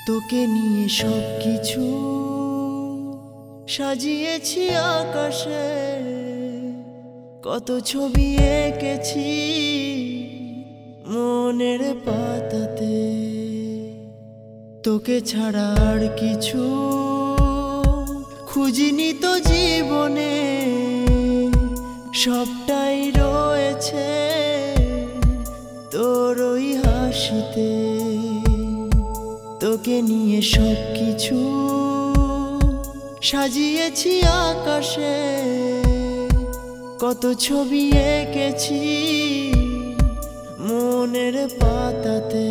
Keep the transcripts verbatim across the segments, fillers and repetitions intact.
তোকে নিয়ে সব কিছু সাজিয়েছি আকাশে, কত ছবি এঁকেছি মনের পাতাতে। তোকে ছাড়া আর কিছু খুঁজিনি তো জীবনে, সবটাই রয়েছে তোর ওই হাসিতে। তোকে নিয়ে সব কিছু সাজিয়েছি আকাশে, কত ছবি এঁকেছি মনের পাতাতে।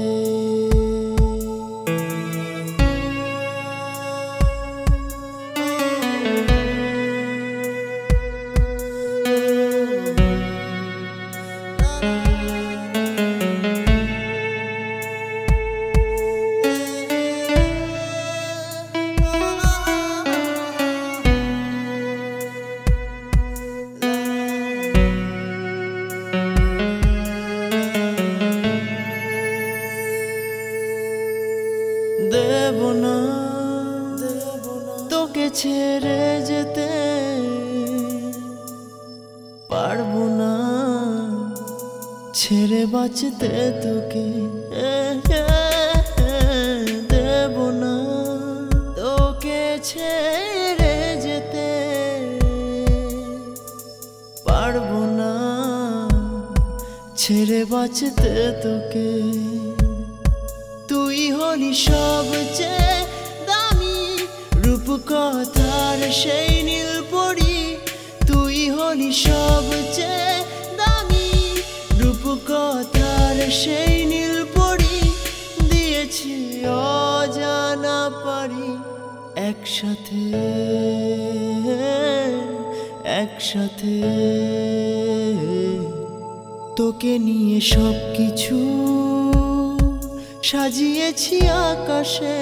দেব না তোকে ছেড়ে যেতে, পারবো না ছেড়ে বাঁচতে তোকে। দেব না তোকে ছেড়ে যেতে, পারবো না ছেড়ে বাঁচতে তোকে। তুই হলি সবচেয়ে দামি রূপকথার সেই নীলপরি, তুই হলি সবচেয়ে দামি রূপকথার সেই নীলপরি। দিয়েছি অজানা পারি একসাথে একসাথে। তোকে নিয়ে সব কিছু সাজিয়েছি আকাশে,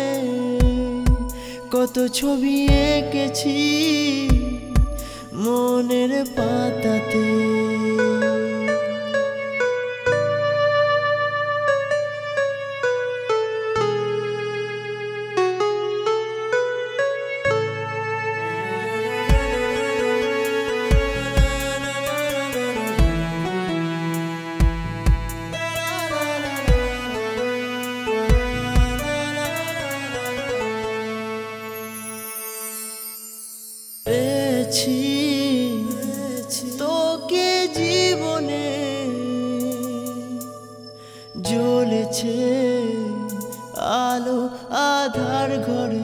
কত ছবি এঁকেছি মনের পাতাতে। পেয়েছি তোকে জীবনে, জ্বলেছে আলো আধার ঘরে।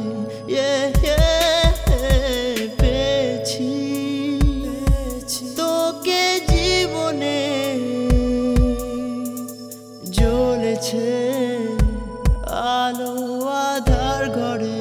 পেয়েছি তোকে জীবনে, জ্বলেছে আলো আধার ঘরে।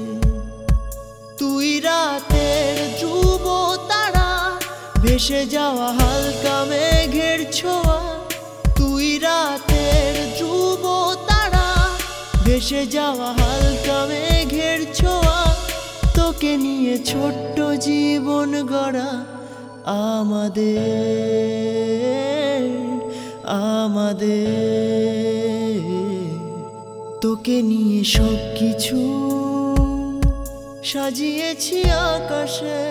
তুই রাতের ধ্রুব তারা, ভেসে যাওয়া হালকা মেঘের ছোঁয়া। তুই রাতের ধ্রুব তারা, ভেসে যাওয়া হালকা মেঘের ছোঁয়া। তোকে নিয়ে ছোট্ট জীবন গড়া আমাদের আমাদের। তোকে নিয়ে সব কিছু সাজিয়েছি আকাশে,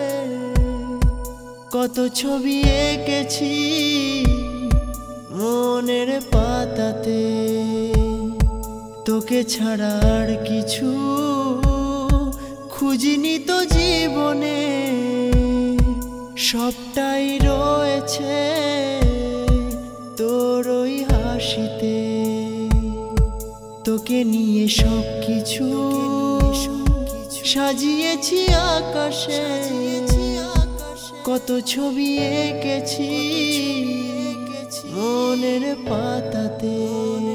কত ছবি এঁকেছি মনের পাতাতে। তোকে ছাড়া আর কিছু খুঁজিনি তো জীবনে, সবটাই রয়েছে তোর ওই হাসিতে। তোকে নিয়ে সব কিছু সাজিয়েছি আকাশে, কত ছবি এঁকেছি মনের পাতাতে।